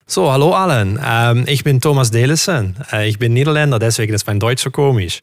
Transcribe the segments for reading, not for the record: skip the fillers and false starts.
So, hallo allen. Ich bin Thomas Delissen. Ich bin Niederländer, deswegen ist mein Deutsch so komisch.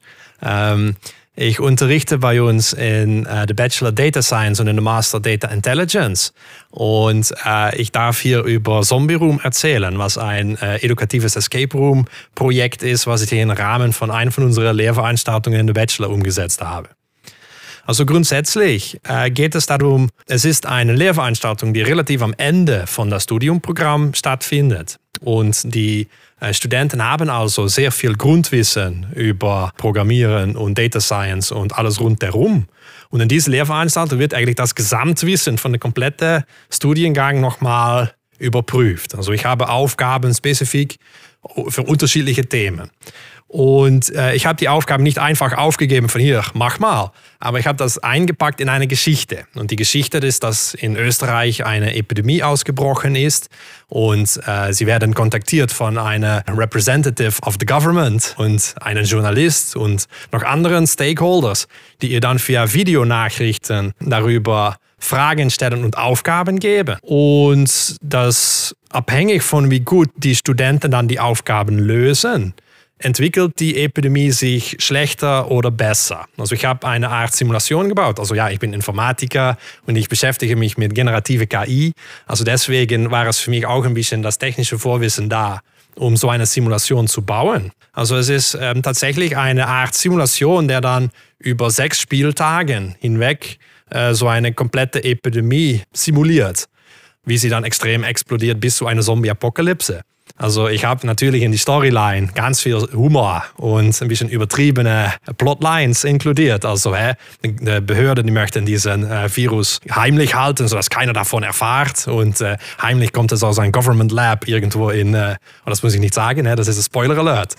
Ich unterrichte bei uns in der Bachelor Data Science und in der Master Data Intelligence. Und ich darf hier über Zombie Room erzählen, was ein edukatives Escape Room Projekt ist, was ich im Rahmen von einer von unseren Lehrveranstaltungen in der Bachelor umgesetzt habe. Also grundsätzlich geht es darum, es ist eine Lehrveranstaltung, die relativ am Ende von das Studiumprogramm stattfindet. Und die Studenten haben also sehr viel Grundwissen über Programmieren und Data Science und alles rundherum. Und in dieser Lehrveranstaltung wird eigentlich das Gesamtwissen von der kompletten Studiengang nochmal überprüft. Also ich habe Aufgaben spezifisch für unterschiedliche Themen. Und ich habe die Aufgaben nicht einfach aufgegeben von hier, mach mal. Aber ich habe das eingepackt in eine Geschichte. Und die Geschichte ist, dass in Österreich eine Epidemie ausgebrochen ist. Und sie werden kontaktiert von einer Representative of the Government und einem Journalist und noch anderen Stakeholders, die ihr dann via Videonachrichten darüber Fragen stellen und Aufgaben geben. Und das abhängig von wie gut die Studenten dann die Aufgaben lösen, entwickelt die Epidemie sich schlechter oder besser. Also ich habe eine Art Simulation gebaut. Also ja, ich bin Informatiker und ich beschäftige mich mit generative KI. Also deswegen war es für mich auch ein bisschen das technische Vorwissen da, um so eine Simulation zu bauen. Also es ist tatsächlich eine Art Simulation, der dann über 6 Spieltagen hinweg so eine komplette Epidemie simuliert, wie sie dann extrem explodiert bis zu einer Zombie-Apokalypse. Also ich habe natürlich in die Storyline ganz viel Humor und ein bisschen übertriebene Plotlines inkludiert. Also die Behörden, die möchten diesen Virus heimlich halten, sodass keiner davon erfährt. Und heimlich kommt es aus einem Government Lab irgendwo in, das muss ich nicht sagen, das ist ein Spoiler Alert.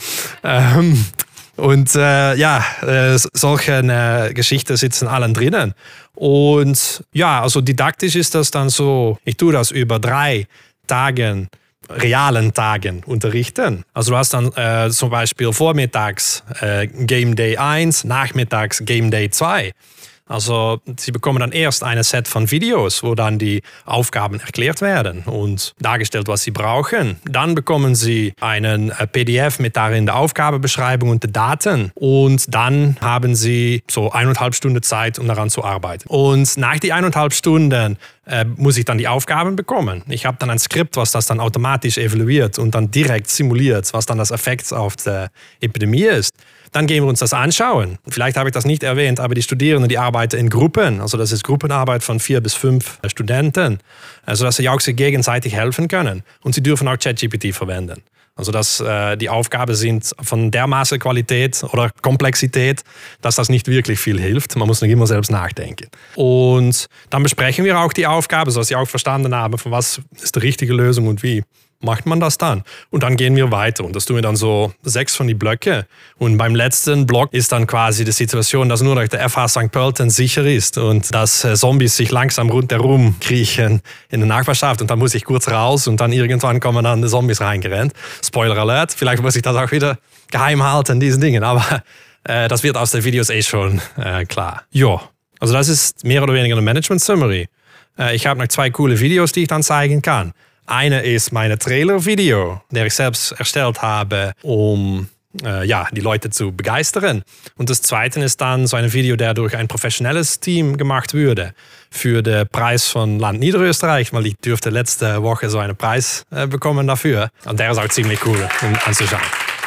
Solche Geschichten sitzen allen drinnen. Und ja, also didaktisch ist das dann so, ich tue das über 3 Tagen, realen Tagen unterrichten. Also du hast dann zum Beispiel vormittags Game Day 1, nachmittags Game Day 2. Also sie bekommen dann erst ein Set von Videos, wo dann die Aufgaben erklärt werden und dargestellt, was sie brauchen. Dann bekommen sie einen PDF mit darin der Aufgabenbeschreibung und der Daten. Und dann haben sie so 1,5 Stunden Zeit, um daran zu arbeiten. Und nach die 1,5 Stunden muss ich dann die Aufgaben bekommen. Ich habe dann ein Skript, was das dann automatisch evaluiert und dann direkt simuliert, was dann das Effekt auf die Epidemie ist. Dann gehen wir uns das anschauen. Vielleicht habe ich das nicht erwähnt, aber die Studierenden, die arbeiten in Gruppen. Also das ist Gruppenarbeit von 4 bis 5 Studenten, sodass sie auch sich gegenseitig helfen können. Und sie dürfen auch ChatGPT verwenden. Also dass die Aufgaben sind von dermaßen Qualität oder Komplexität, dass das nicht wirklich viel hilft. Man muss nicht immer selbst nachdenken. Und dann besprechen wir auch die Aufgabe, sodass sie auch verstanden haben, von was ist die richtige Lösung und wie macht man das dann. Und dann gehen wir weiter. Und das tun wir dann so 6 von die Blöcke. Und beim letzten Block ist dann quasi die Situation, dass nur noch der FH St. Pölten sicher ist und dass Zombies sich langsam rundherum kriechen in der Nachbarschaft. Und dann muss ich kurz raus und dann irgendwann kommen dann die Zombies reingerannt. Spoiler Alert, vielleicht muss ich das auch wieder geheim halten, diesen Dingen. Aber das wird aus den Videos schon klar. Ja, also das ist mehr oder weniger eine Management-Summary. Ich habe noch 2 coole Videos, die ich dann zeigen kann. Eine ist meine Trailer-Video, der ich selbst erstellt habe, um die Leute zu begeistern. Und das zweite ist dann so ein Video, der durch ein professionelles Team gemacht wurde für den Preis von Land Niederösterreich, weil ich dürfte letzte Woche so einen Preis bekommen dafür. Und der ist auch ziemlich cool, um anzuschauen.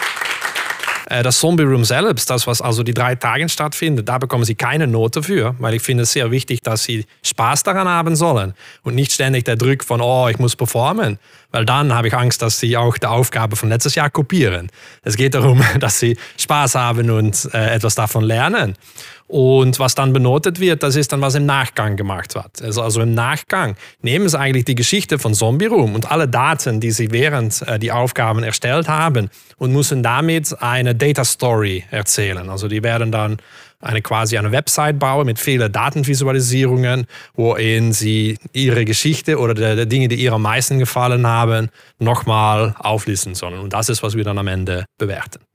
Das Zombie Room selbst, das was also die 3 Tage stattfindet, da bekommen sie keine Note für, weil ich finde es sehr wichtig, dass sie Spaß daran haben sollen und nicht ständig der Druck von, ich muss performen, weil dann habe ich Angst, dass sie auch die Aufgabe von letztes Jahr kopieren. Es geht darum, dass sie Spaß haben und etwas davon lernen. Und was dann benotet wird, das ist dann, was im Nachgang gemacht wird. Also im Nachgang nehmen sie eigentlich die Geschichte von Zombie Room und alle Daten, die sie während die Aufgaben erstellt haben und müssen damit eine Data Story erzählen. Also die werden dann quasi eine Website bauen mit vielen Datenvisualisierungen, worin sie ihre Geschichte oder die Dinge, die ihr am meisten gefallen haben, nochmal auflisten sollen. Und das ist, was wir dann am Ende bewerten.